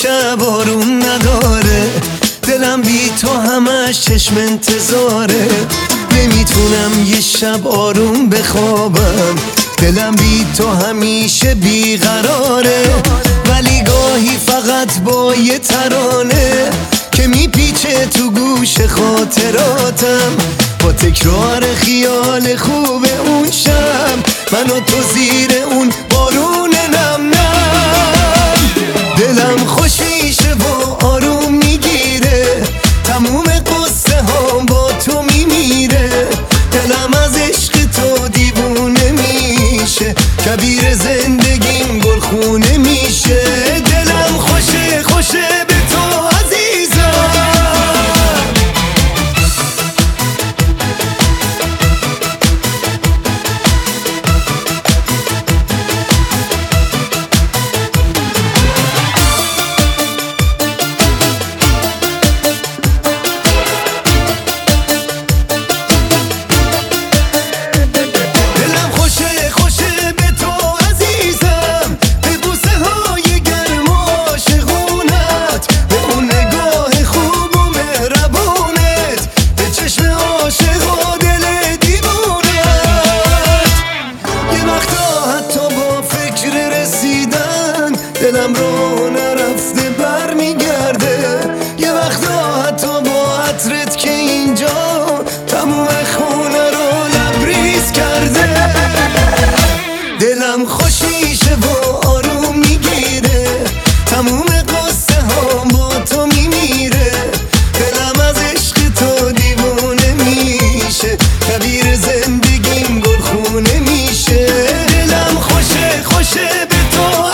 شب آروم نداره، دلم بی تو همش چشم انتظاره. نمیتونم یه شب آروم بخوابم، دلم بی تو همیشه بیقراره. ولی گاهی فقط با یه ترانه که میپیچه تو گوش خاطراتم، با تکرار خیال خوب اون شب من و تو زیر اون بارون نم نم. دلم خوش میشه و آروم میگیره، تموم قصه ها با تو میمیره. دلم از عشق تو دیوونه میشه، کبیر زندگیم گلخونه میشه. دلم خوشه خوشه به تو عزیزم. دلم رو نرفته بر میگرده، یه وقتا حتی با عطرت که اینجا تموم خونه رو لبریز کرده. دلم خوش میشه و آروم میگیره، تموم قصه ها با تو میمیره. دلم از عشق تو دیوونه میشه، کبیر زندگیم گلخونه میشه. دلم خوشه خوشه به تو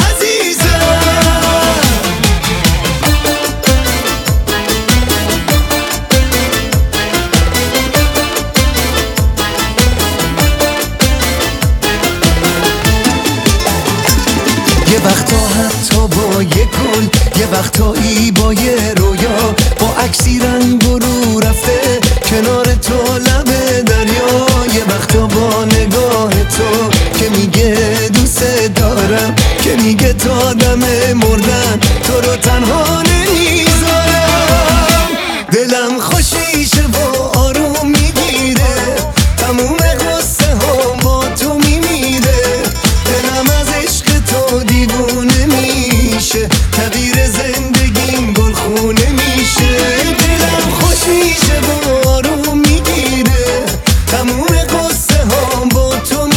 یه وقتا حتی با یه گل، یه وقتایی با یه رویا، با عکسی رنگ رو رفته کنار تو لب دریا. یه وقتا با نگاه تو که میگه دوست دارم، که میگه تا دم مردن تو رو تنها نمیذارم. دلم خوش میشه و آروم میگیره، تموم قصه ها با تو میمیره. دلم از عشق تو دیوونه میشه، کبیر زندگیم گلخونه میشه. دلم خوش میشه و آروم میگیره، تموم قصه ها با تو